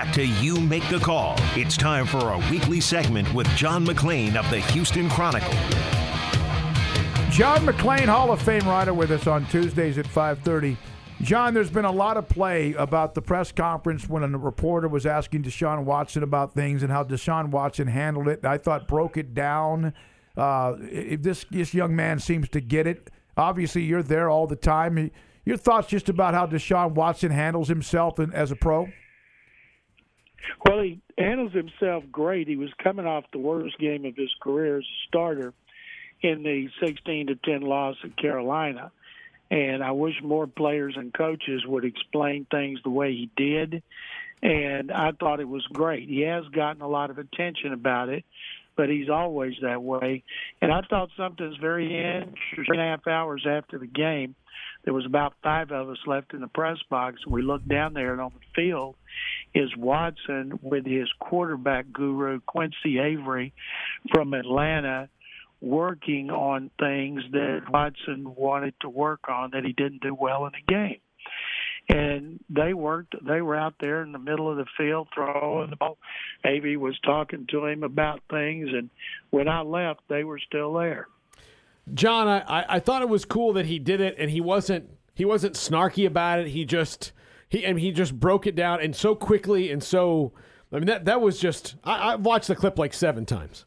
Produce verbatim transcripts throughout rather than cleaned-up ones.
back to You Make the Call. It's time for a weekly segment with John McClain of the Houston Chronicle. John McClain, Hall of Fame writer, with us on Tuesdays at five thirty. John, there's been a lot of play about the press conference when a reporter was asking Deshaun Watson about things and how Deshaun Watson handled it. I thought broke it down. Uh, if this, this young man seems to get it. Obviously, you're there all the time. Your thoughts just about how Deshaun Watson handles himself in, as a pro? Well, he handles himself great. He was coming off the worst game of his career as a starter in the sixteen to ten loss at Carolina. And I wish more players and coaches would explain things the way he did. And I thought it was great. He has gotten a lot of attention about it, but he's always that way. And I thought something's very interesting. Three and a half hours after the game, there was about five of us left in the press box, and we looked down there, and on the field is Watson with his quarterback guru, Quincy Avery, from Atlanta, working on things that Watson wanted to work on that he didn't do well in the game. And they worked, they were out there in the middle of the field throwing the ball. Avery was talking to him about things, and when I left, they were still there. John, I, I thought it was cool that he did it, and he wasn't he wasn't snarky about it. He just he I mean, he just broke it down and so quickly and so. I mean that that was just. I, I've watched the clip like seven times.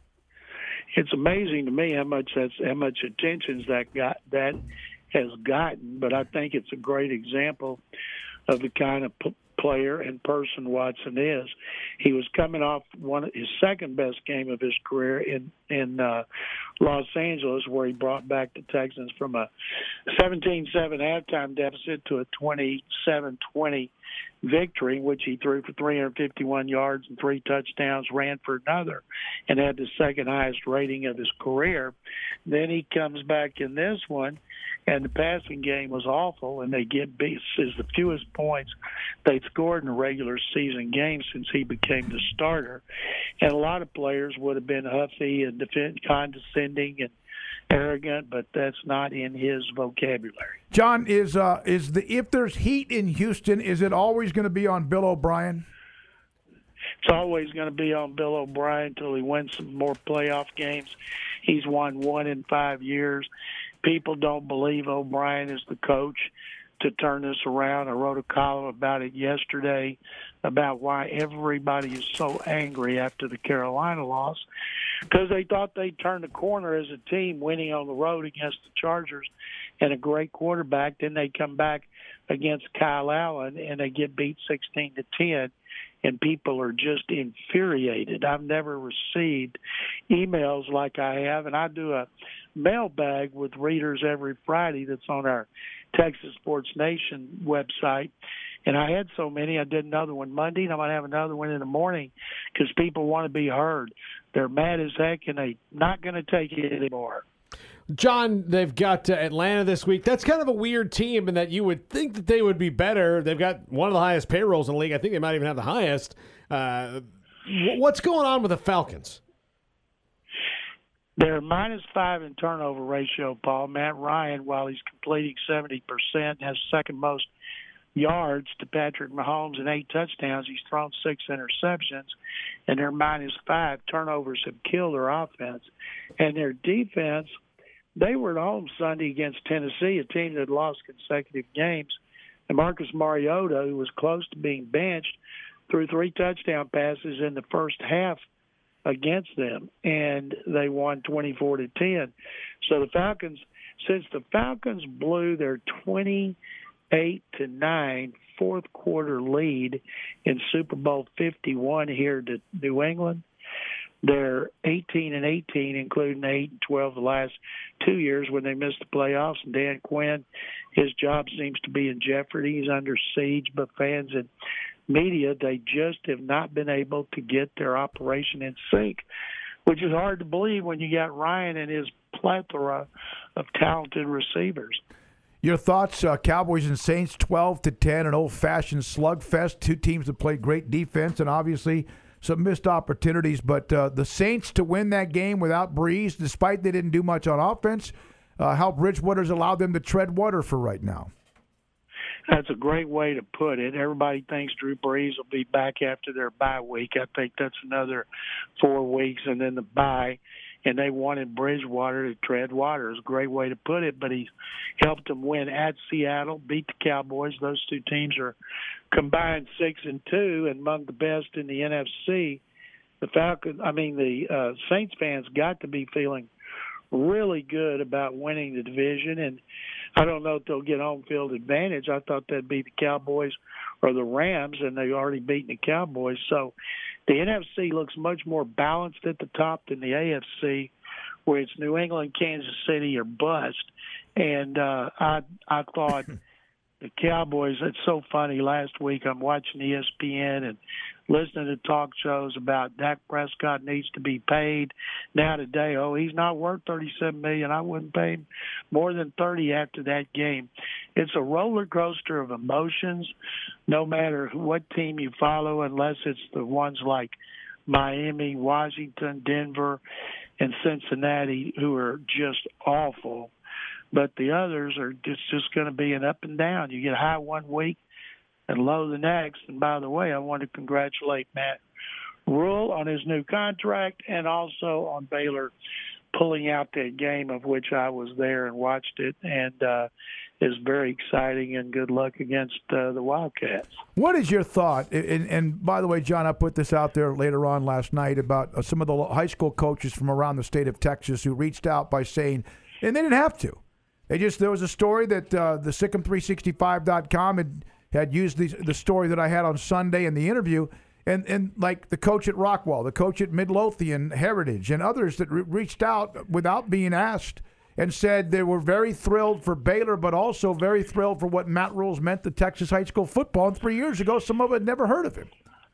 It's amazing to me how much that's how much attention that got that has gotten. But I think it's a great example of the kind of p- player and person Watson is. He was coming off one of his second best game of his career in in uh, Los Angeles, where he brought back the Texans from a seventeen seven halftime deficit to a twenty-seven twenty victory, which he threw for three hundred fifty-one yards and three touchdowns, ran for another, and had the second highest rating of his career. Then he comes back in this one, and the passing game was awful, and they get beat. Is the fewest points they'd scored in a regular season game since he became the starter. And a lot of players would have been huffy and defend, condescending and arrogant, but that's not in his vocabulary. John, is uh, is the if there's heat in Houston, is it always going to be on Bill O'Brien? It's always going to be on Bill O'Brien until he wins some more playoff games. He's won one in five years. People don't believe O'Brien is the coach to turn this around. I wrote a column about it yesterday about why everybody is so angry after the Carolina loss, because they thought they'd turn the corner as a team, winning on the road against the Chargers and a great quarterback. Then they come back against Kyle Allen and they get beat sixteen to ten. And people are just infuriated. I've never received emails like I have, and I do a mailbag with readers every Friday that's on our Texas Sports Nation website. And I had so many, I did another one Monday, and I'm going to have another one in the morning because people want to be heard. They're mad as heck, and they're not going to take it anymore. John, they've got uh, Atlanta this week. That's kind of a weird team in that you would think that they would be better. They've got one of the highest payrolls in the league. I think they might even have the highest. Uh, what's going on with the Falcons? They're minus five in turnover ratio, Paul. Matt Ryan, while he's completing seventy percent, has second most yards to Patrick Mahomes and eight touchdowns. He's thrown six interceptions, and they're minus five. Turnovers have killed their offense. And their defense, they were at home Sunday against Tennessee, a team that had lost consecutive games. And Marcus Mariota, who was close to being benched, threw three touchdown passes in the first half against them, and they won twenty-four to ten. So the Falcons, since the Falcons blew their twenty-eight to nine fourth quarter lead in Super Bowl fifty-one here to New England, they're eighteen and eighteen, including eight and twelve the last two years when they missed the playoffs. And Dan Quinn, his job seems to be in jeopardy. He's under siege, but fans and media, they just have not been able to get their operation in sync, which is hard to believe when you got Ryan and his plethora of talented receivers. Your thoughts, uh, Cowboys and Saints, twelve to ten, an old-fashioned slugfest, two teams that played great defense and obviously some missed opportunities, but uh, the Saints to win that game without Breeze, despite they didn't do much on offense, uh, how Bridgewater's allowed them to tread water for right now. That's a great way to put it. Everybody thinks Drew Brees will be back after their bye week. I think that's another four weeks and then the bye. And they wanted Bridgewater to tread water. It's a great way to put it, but he helped them win at Seattle, beat the Cowboys. Those two teams are combined six and two and among the best in the N F C. The Falcons, I mean, the uh, Saints fans got to be feeling really good about winning the division, and I don't know if they'll get home field advantage. I thought that'd be the Cowboys or the Rams, and they've already beaten the Cowboys. So the N F C looks much more balanced at the top than the A F C, where it's New England, Kansas City, or bust. And uh, I I thought the Cowboys, it's so funny. Last week I'm watching E S P N and listening to talk shows about Dak Prescott needs to be paid. Now today, oh, he's not worth thirty-seven million dollars. I wouldn't pay him more than thirty after that game. It's a roller coaster of emotions, no matter what team you follow, unless it's the ones like Miami, Washington, Denver, and Cincinnati, who are just awful. But the others are just, just going to be an up and down. You get high one week and low the next. And by the way, I want to congratulate Matt Rule on his new contract and also on Baylor pulling out that game of which I was there and watched it, and uh, is very exciting, and good luck against uh, the Wildcats. What is your thought? And, and by the way, John, I put this out there later on last night about uh, some of the high school coaches from around the state of Texas who reached out by saying, and they didn't have to. They just there was a story that uh, the Sikkim three sixty-five dot com had had used the the story that I had on Sunday in the interview. And and like the coach at Rockwall, the coach at Midlothian Heritage, and others that re- reached out without being asked and said they were very thrilled for Baylor, but also very thrilled for what Matt Rule's meant to Texas high school football. And three years ago, some of them had never heard of him.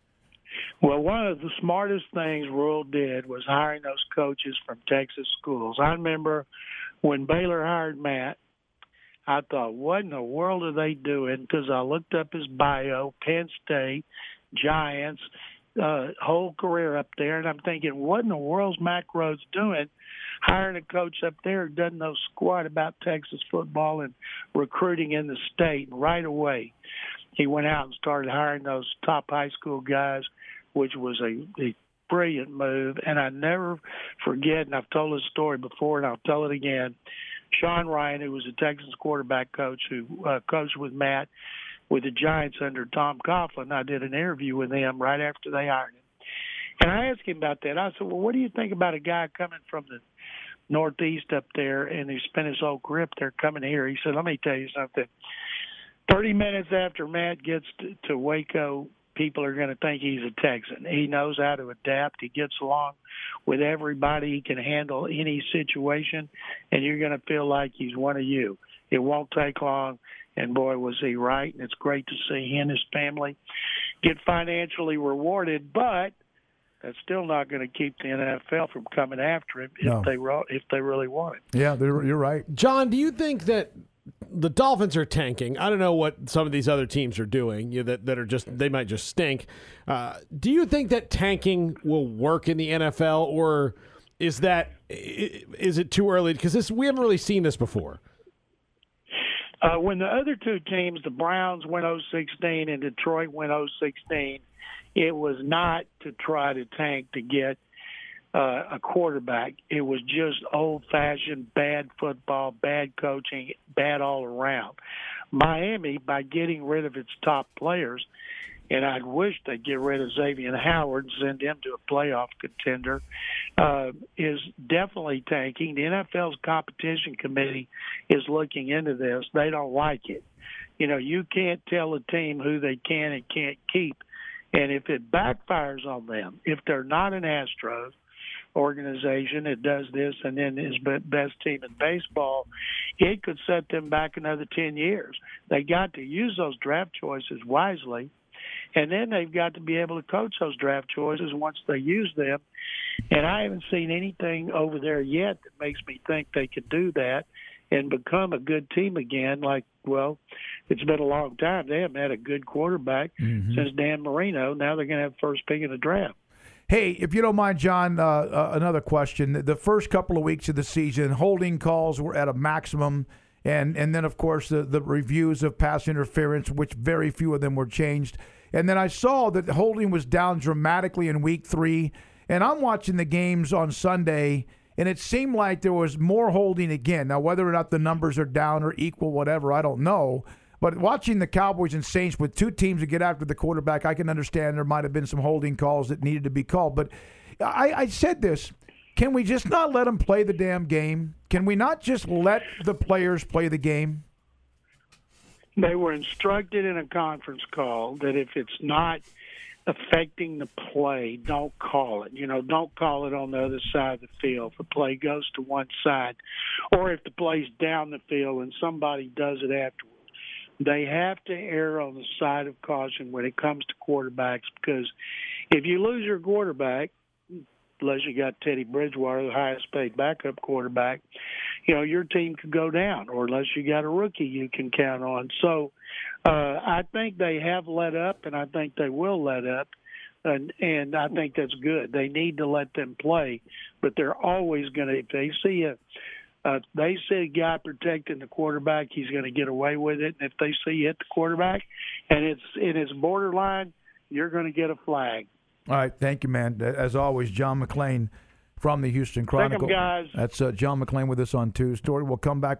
Well, one of the smartest things Rule did was hiring those coaches from Texas schools. I remember when Baylor hired Matt, I thought, what in the world are they doing? Because I looked up his bio, Penn State, Giants, uh, whole career up there, and I'm thinking, what in the world's Mack Rhoades doing hiring a coach up there who doesn't know squat about Texas football and recruiting in the state? And right away, he went out and started hiring those top high school guys, which was a, a brilliant move. And I never forget, and I've told this story before, and I'll tell it again, Sean Ryan, who was a Texas quarterback coach who uh, coached with Matt, with the Giants under Tom Coughlin. I did an interview with him right after they hired him. And I asked him about that. I said, well, what do you think about a guy coming from the Northeast up there and he spent his whole career up there coming here? He said, let me tell you something. thirty minutes after Matt gets to, to Waco, people are going to think he's a Texan. He knows how to adapt. He gets along with everybody. He can handle any situation, and you're going to feel like he's one of you. It won't take long. And, boy, was he right. And it's great to see he and his family get financially rewarded. But that's still not going to keep the N F L from coming after him no. if they if they really want it. Yeah, you're right. John, do you think that the Dolphins are tanking? I don't know what some of these other teams are doing, you know, that, that are just – they might just stink. Uh, do you think that tanking will work in the N F L, or is that – is it too early? Because this we haven't really seen this before. Uh, when the other two teams, the Browns went oh sixteen and Detroit went oh sixteen, it was not to try to tank to get uh, a quarterback. It was just old-fashioned bad football, bad coaching, bad all around. Miami, by getting rid of its top players, and I'd wish they'd get rid of Xavier Howard and send him to a playoff contender, uh, is definitely tanking. The N F L's competition committee is looking into this. They don't like it. You know, you can't tell a team who they can and can't keep. And if it backfires on them, if they're not an Astros organization that does this and then is best team in baseball, it could set them back another ten years. They got to use those draft choices wisely. And then they've got to be able to coach those draft choices once they use them. And I haven't seen anything over there yet that makes me think they could do that and become a good team again. Like, well, it's been a long time. They haven't had a good quarterback mm-hmm. since Dan Marino. Now they're going to have first pick in the draft. Hey, if you don't mind, John, uh, uh, another question. The first couple of weeks of the season, holding calls were at a maximum. And and then, of course, the, the reviews of pass interference, which very few of them were changed. And then I saw that holding was down dramatically in week three. And I'm watching the games on Sunday, and it seemed like there was more holding again. Now, whether or not the numbers are down or equal, whatever, I don't know. But watching the Cowboys and Saints with two teams that get after the quarterback, I can understand there might have been some holding calls that needed to be called. But I, I said this. Can we just not let them play the damn game? Can we not just let the players play the game? They were instructed in a conference call that if it's not affecting the play, don't call it. You know, don't call it on the other side of the field. If the play goes to one side, or if the play's down the field and somebody does it afterwards. They have to err on the side of caution when it comes to quarterbacks, because if you lose your quarterback, unless you got Teddy Bridgewater, the highest paid backup quarterback, you know, your team could go down, or unless you got a rookie you can count on. So uh, I think they have let up, and I think they will let up, and, and I think that's good. They need to let them play, but they're always going to, if they see a Uh, they see a guy protecting the quarterback, he's going to get away with it. And if they see you hit the quarterback and it's and it's borderline, you're going to get a flag. All right, thank you, man. As always, John McClain from the Houston Chronicle. Thank you, guys. That's uh, John McClain with us on Tuesday. We'll come back.